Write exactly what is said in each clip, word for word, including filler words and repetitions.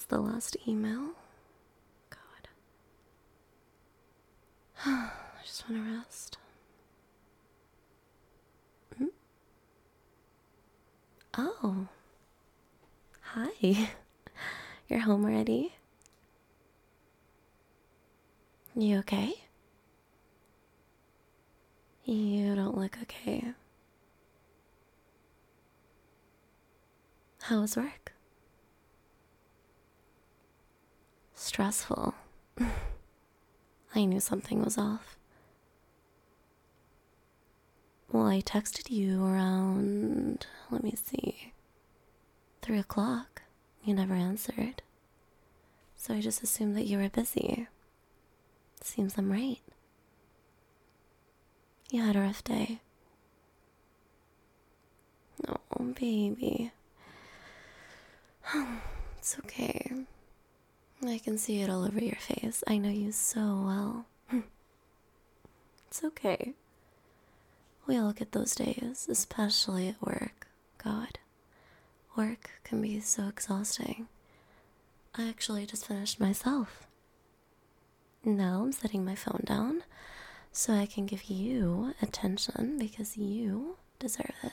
the last email. God. I just want to rest. Hmm? Oh. Hi. You're home already? You okay? You don't look okay. How was work? Stressful. I knew something was off. Well, I texted you around, let me see, three o'clock. You never answered. So I just assumed that you were busy. Seems I'm right. You had a rough day. Oh, baby. It's okay. I can see it all over your face. I know you so well. It's okay. We all get those days, especially at work. God, work can be so exhausting. I actually just finished myself. Now I'm setting my phone down so I can give you attention because you deserve it.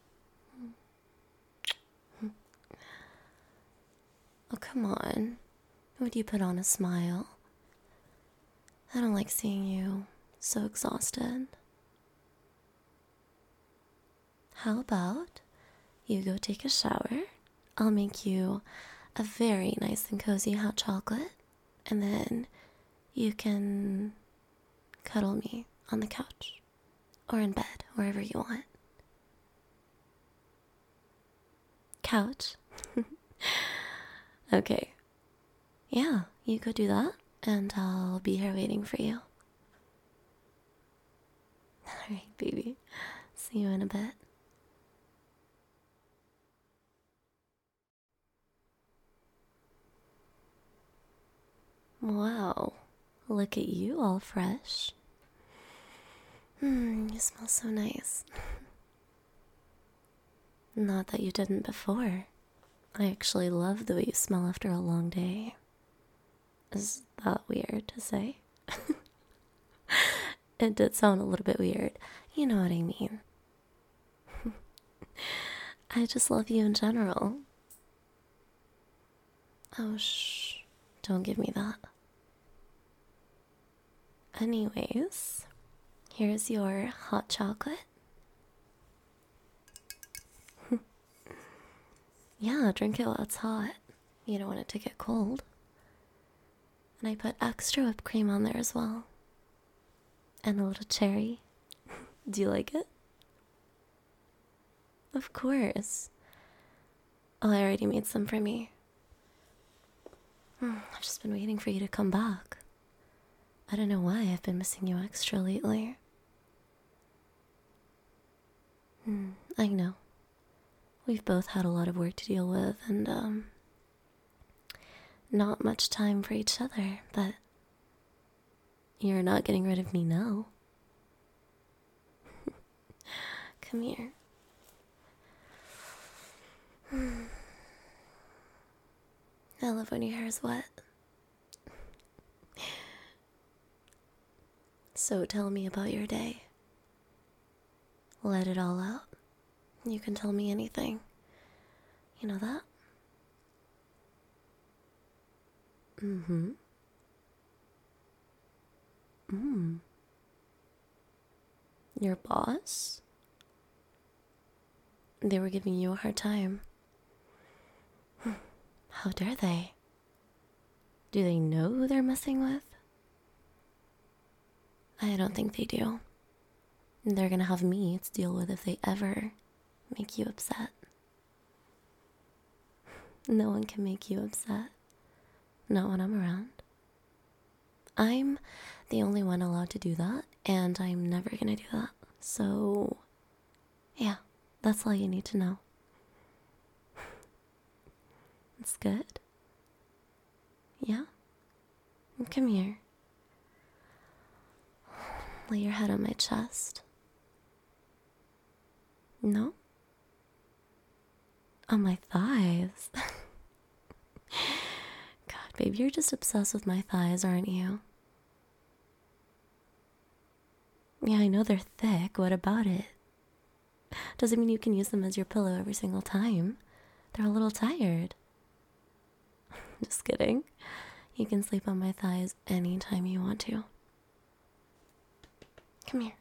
Oh, come on. Would you put on a smile? I don't like seeing you so exhausted. How about you go take a shower? I'll make you a very nice and cozy hot chocolate, and then you can cuddle me on the couch or in bed, wherever you want. Couch? Okay. Yeah, you go do that, and I'll be here waiting for you. Alright, baby. See you in a bit. Wow, look at you all fresh. Hmm, you smell so nice. Not that you didn't before. I actually love the way you smell after a long day. Is that weird to say? It did sound a little bit weird. You know what I mean. I just love you in general. Oh, shh. Don't give me that. Anyways, here's your hot chocolate. Yeah, drink it while it's hot. You don't want it to get cold. And I put extra whipped cream on there as well. And a little cherry. Do you like it? Of course. Oh, I already made some for me. I've just been waiting for you to come back. I don't know why I've been missing you extra lately. Hmm, I know. We've both had a lot of work to deal with and, um, not much time for each other, but you're not getting rid of me now. Come here. I love when your hair is wet. So tell me about your day. Let it all out. You can tell me anything. You know that? Mm-hmm. Mm. Your boss? They were giving you a hard time. How dare they? Do they know who they're messing with? I don't think they do. They're gonna have me to deal with if they ever make you upset. No one can make you upset. Not when I'm around. I'm the only one allowed to do that, and I'm never gonna do that. So, yeah, that's all you need to know. It's good. Yeah? Come here. Lay your head on my chest. No? On my thighs. Babe, you're just obsessed with my thighs, aren't you? Yeah, I know they're thick. What about it? Doesn't mean you can use them as your pillow every single time. They're a little tired. Just kidding. You can sleep on my thighs anytime you want to. Come here.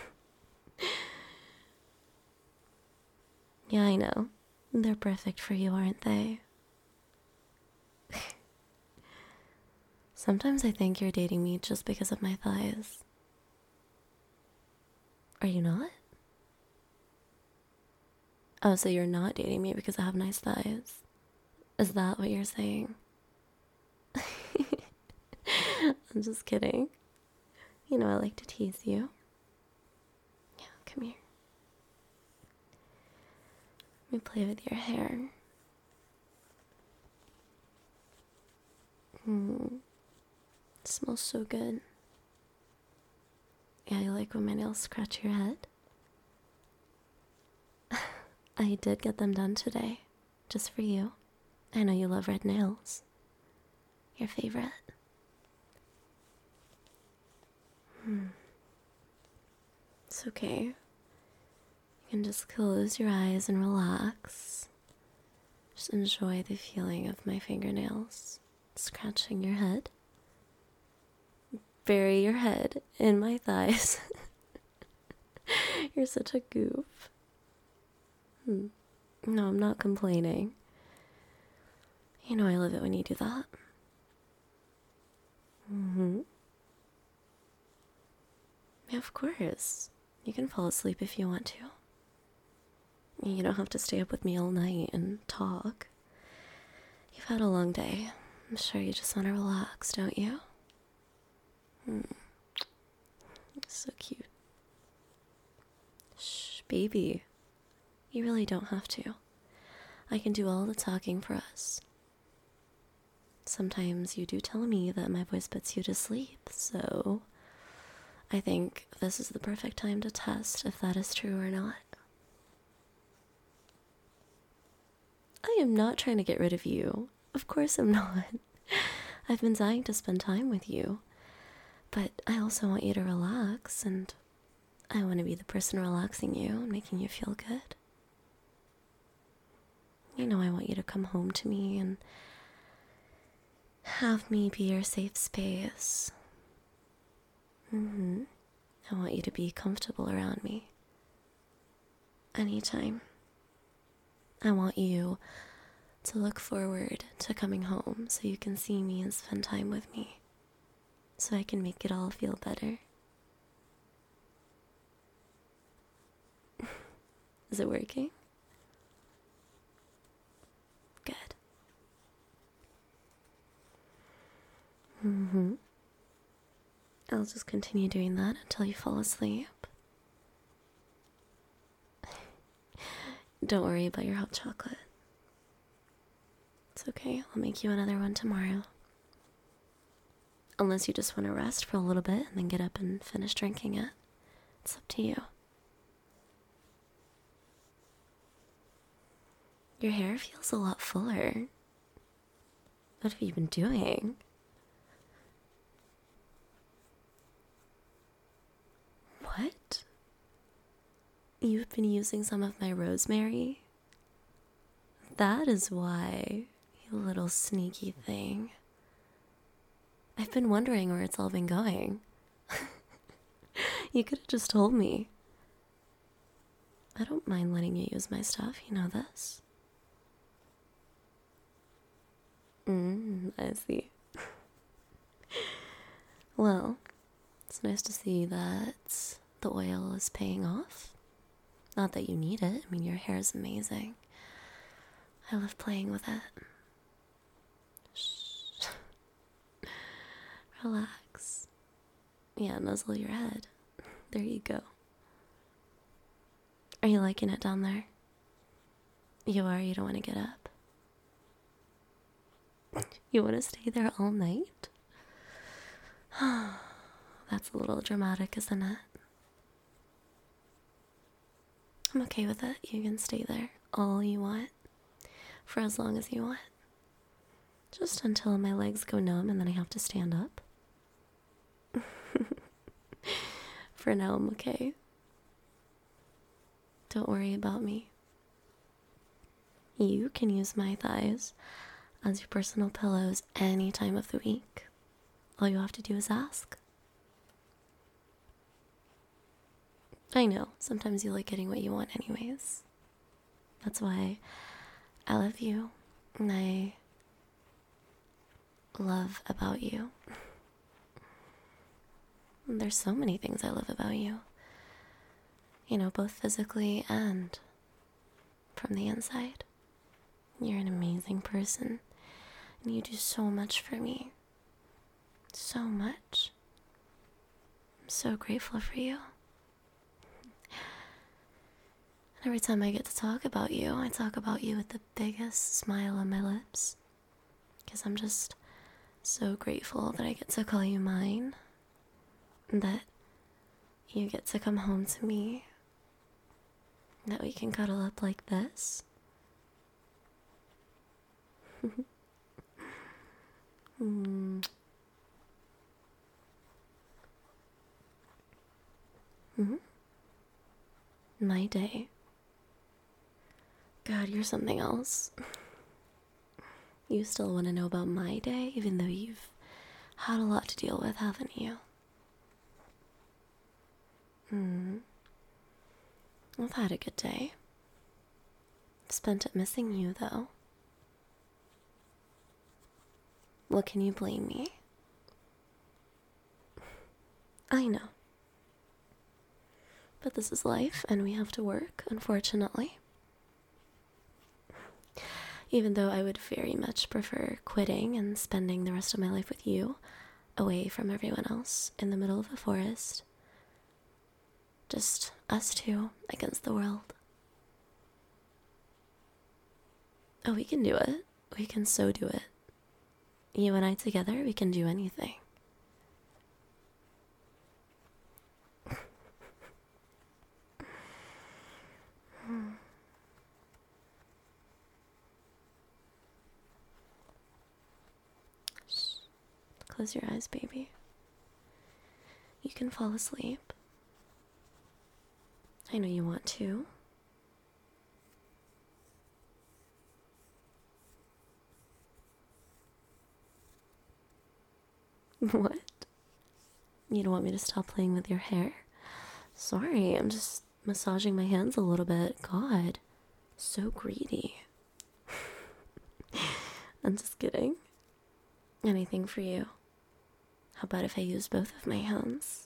Yeah, I know. They're perfect for you, aren't they? Sometimes I think you're dating me just because of my thighs. Are you not? Oh, so you're not dating me because I have nice thighs? Is that what you're saying? I'm just kidding. You know I like to tease you. Yeah, come here. Let me play with your hair. Hmm. It smells so good. Yeah, you like when my nails scratch your head? I did get them done today, just for you. I know you love red nails. Your favorite. Hmm. It's okay. You can just close your eyes and relax. Just enjoy the feeling of my fingernails scratching your head. Bury your head in my thighs. You're such a goof. Hmm. No, I'm not complaining. You know I love it when you do that. Mm-hmm. Yeah, of course. You can fall asleep if you want to. You don't have to stay up with me all night and talk. You've had a long day. I'm sure you just want to relax, don't you? Hmm. So cute. Shh, baby. You really don't have to. I can do all the talking for us. Sometimes you do tell me that my voice puts you to sleep, so I think this is the perfect time to test if that is true or not. I am not trying to get rid of you. Of course I'm not. I've been dying to spend time with you. But I also want you to relax, and I want to be the person relaxing you and making you feel good. You know I want you to come home to me and have me be your safe space. Mm-hmm. I want you to be comfortable around me. Anytime. I want you to look forward to coming home so you can see me and spend time with me. So I can make it all feel better. Is it working? Good. Mm-hmm. I'll just continue doing that until you fall asleep. Don't worry about your hot chocolate. It's okay, I'll make you another one tomorrow. Unless you just want to rest for a little bit and then get up and finish drinking it. It's up to you. Your hair feels a lot fuller. What have you been doing? What? You've been using some of my rosemary? That is why, you little sneaky thing. I've been wondering where it's all been going. You could have just told me. I don't mind letting you use my stuff, you know this. Mm, I see. Well, it's nice to see that the oil is paying off. Not that you need it. I mean, your hair is amazing. I love playing with it. Shh. Relax. Yeah, nuzzle your head. There you go. Are you liking it down there? You are? You don't want to get up? You want to stay there all night? That's a little dramatic, isn't it? I'm okay with it. You can stay there all you want. For as long as you want. Just until my legs go numb and then I have to stand up. For now, I'm okay. Don't worry about me. You can use my thighs as your personal pillows any time of the week. All you have to do is ask. I know, sometimes you like getting what you want anyways. That's why I love you, and I love about you. And there's so many things I love about you. You know, both physically and from the inside. You're an amazing person, and you do so much for me. So much. I'm so grateful for you. Every time I get to talk about you, I talk about you with the biggest smile on my lips. Because I'm just so grateful that I get to call you mine. And that you get to come home to me. And that we can cuddle up like this. mm. Mm-hmm. My day. God, you're something else. You still want to know about my day, even though you've had a lot to deal with, haven't you? Hmm. I've had a good day. Spent it missing you, though. What can you blame me? I know. But this is life, and we have to work, unfortunately. Even though I would very much prefer quitting and spending the rest of my life with you, away from everyone else, in the middle of a forest. Just us two against the world. Oh, we can do it. We can so do it. You and I together, we can do anything. Close your eyes, baby. You can fall asleep. I know you want to. What? You don't want me to stop playing with your hair? Sorry, I'm just massaging my hands a little bit. God, so greedy. I'm just kidding. Anything for you. How about if I use both of my hands?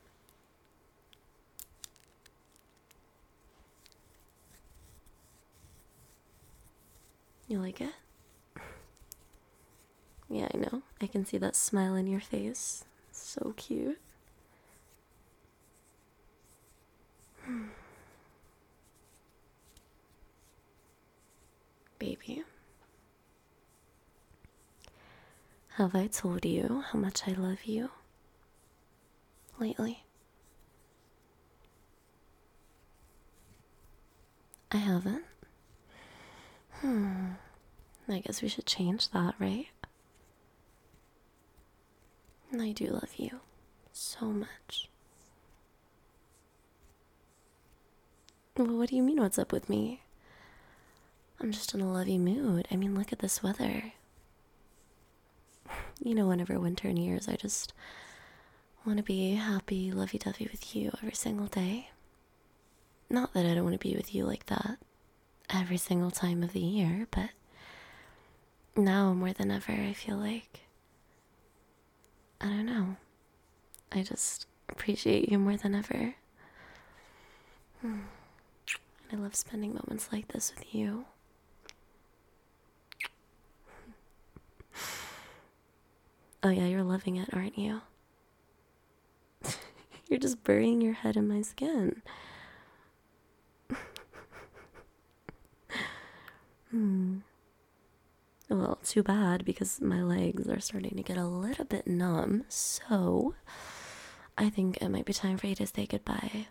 You like it? Yeah, I know. I can see that smile in your face. So cute. Baby. Have I told you how much I love you lately? I haven't? Hmm. I guess we should change that, right? I do love you so much. Well, what do you mean, what's up with me? I'm just in a lovey mood. I mean, look at this weather. You know, whenever winter nears, I just want to be happy, lovey-dovey with you every single day. Not that I don't want to be with you like that every single time of the year, but now more than ever, I feel like, I don't know, I just appreciate you more than ever. Hmm. I love spending moments like this with you. Oh yeah, you're loving it, aren't you? You're just burying your head in my skin. Hmm. Well, too bad, because my legs are starting to get a little bit numb, so I think it might be time for you to say goodbye.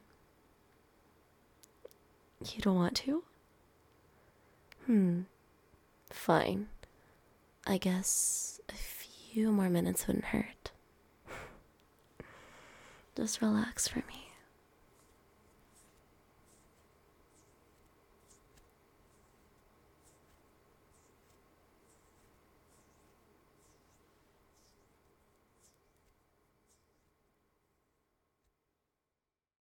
You don't want to? Hmm. Fine. I guess a few more minutes wouldn't hurt. Just relax for me.